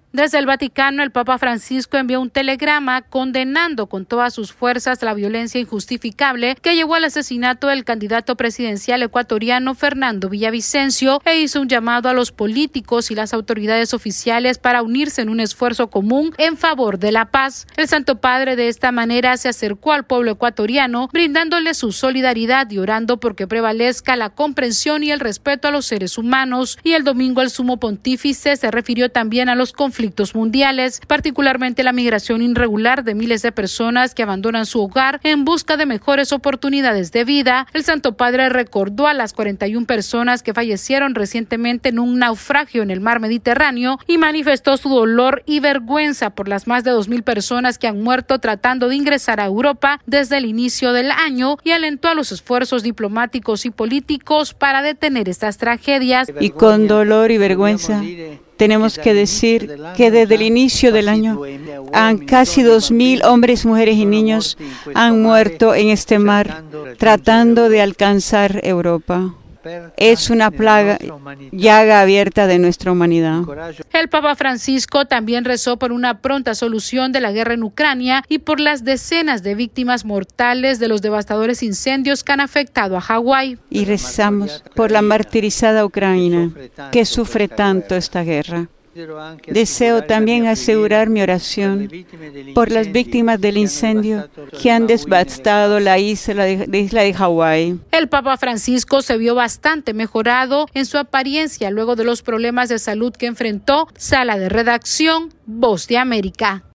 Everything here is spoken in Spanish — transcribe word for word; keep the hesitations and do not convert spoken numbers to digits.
Desde el Vaticano, el Papa Francisco envió un telegrama condenando con todas sus fuerzas la violencia injustificable que llevó al asesinato del candidato presidencial ecuatoriano Fernando Villavicencio e hizo un llamado a los políticos y las autoridades oficiales para unirse en un esfuerzo común en favor de la paz. El Santo Padre de esta manera se acercó al pueblo ecuatoriano, brindándole su solidaridad y orando porque prevalezca la comprensión y el respeto a los seres humanos. Y el domingo el Sumo Pontífice se refirió también a los conflictos conflictos mundiales, particularmente la migración irregular de miles de personas que abandonan su hogar en busca de mejores oportunidades de vida. El Santo Padre recordó a las cuarenta y una personas que fallecieron recientemente en un naufragio en el mar Mediterráneo y manifestó su dolor y vergüenza por las más de dos mil personas que han muerto tratando de ingresar a Europa desde el inicio del año y alentó a los esfuerzos diplomáticos y políticos para detener estas tragedias. Y con dolor y vergüenza tenemos que decir que desde el inicio del año han casi dos mil hombres, mujeres y niños han muerto en este mar tratando de alcanzar Europa. Es una plaga, llaga abierta de nuestra humanidad. El Papa Francisco también rezó por una pronta solución de la guerra en Ucrania y por las decenas de víctimas mortales de los devastadores incendios que han afectado a Hawái. Y rezamos por la martirizada Ucrania, que sufre tanto esta guerra. Deseo también asegurar mi oración por las víctimas del incendio que han devastado la isla de, de isla de Hawái. El Papa Francisco se vio bastante mejorado en su apariencia luego de los problemas de salud que enfrentó. Sala de redacción, Voz de América.